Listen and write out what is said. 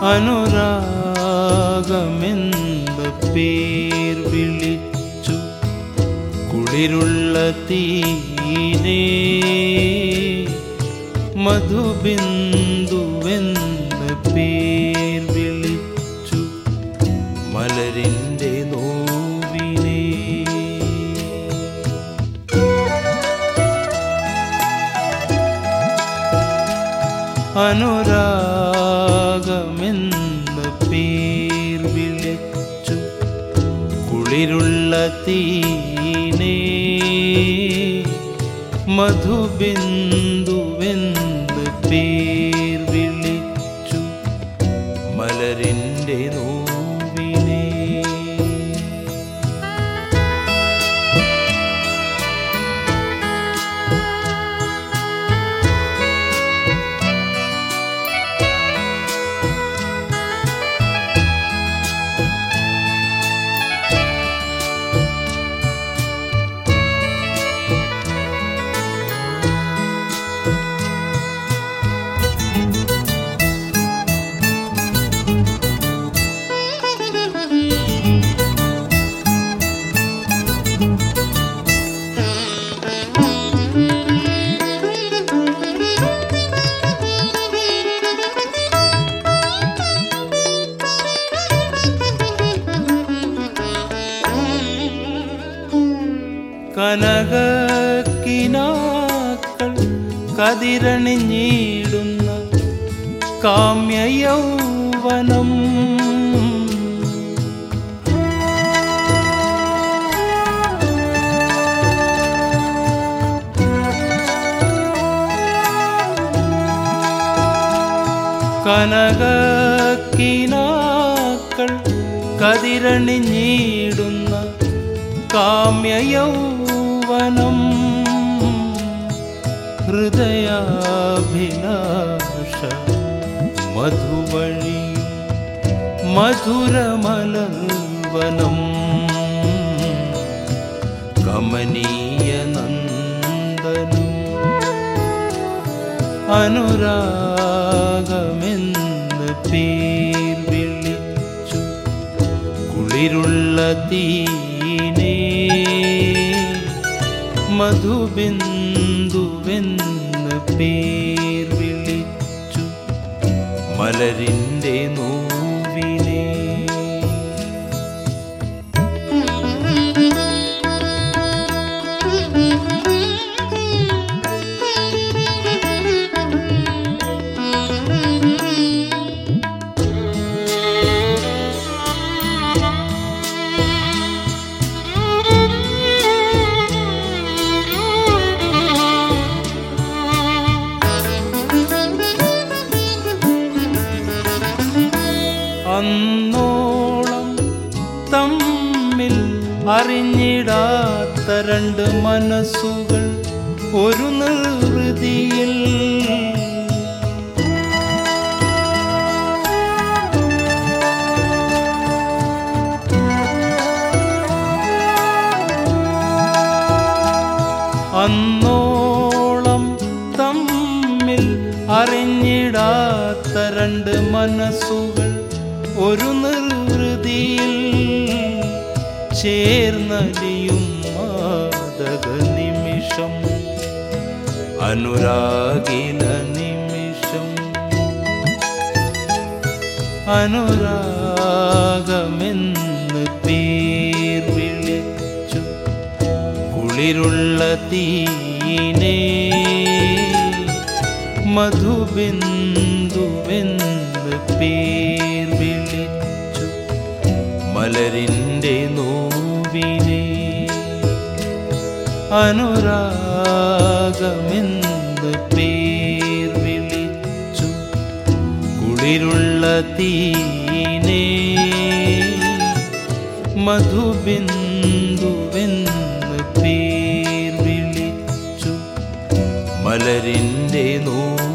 അനുരാഗമെന്ന് പേർ വിളിച്ചു കുളിരുള്ള തീനെ മധുബിന്ദുവെന്ന് പേർ വിളിച്ചു മലരിൻ്റെ നോവിനെ. അനുരാഗമെന്ന് പേർ വിളിച്ചു കുളിരുള്ള തീനെ മധുബിന്ദുവെന്ന് പേർ വിളിച്ചു മലരിൻ്റെ നോവിനെ. കനകക്കിനാക്കൾ കതിരണിഞ്ഞിടുന്ന കാമ്യയൗവനം കനകക്കിനാക്കൾ കതിരണിഞ്ഞിടുന്ന കാമ്യയൗവനം ഹൃദയാഭിലാഷ മധുവഴി മധുരമലർവനം കമനീയ നന്ദനം. അനുരാഗമെന്ന് പേർ വിളിച്ചു കുളിരുള്ള തീനെ മധുബിന്ദുവെന്ന് പേർ വിളിച്ചു മലരിൻ്റെ നോവിനെ. അന്നോളം തമ്മിൽ അറിഞ്ഞിടാത്ത രണ്ട് മനസ്സുകൾ ഒരു നിർവൃതിയിൽ അന്നോളം തമ്മിൽ അറിഞ്ഞിടാത്ത രണ്ട് മനസ്സുകൾ ഒരു നിർവൃതിയിൽ ചേർന്നലിയും മാദക നിമിഷം അനുരാഗില നിമിഷം. അനുരാഗമെന്ന് പേർ വിളിച്ചു കുളിരുള്ള തീനെ മധുബിന്ദുവെന്ന് പേർ വിളിച്ചു മലരിൻ്റെ നോവിനെ. അനുരാഗമെന്ന് പേർ വിളിച്ചു കുളിരുള്ള തീനെ മധുബിന്ദുവെന്ന് പേർ വിളിച്ചു മലരിൻ്റെ നോവിനെ.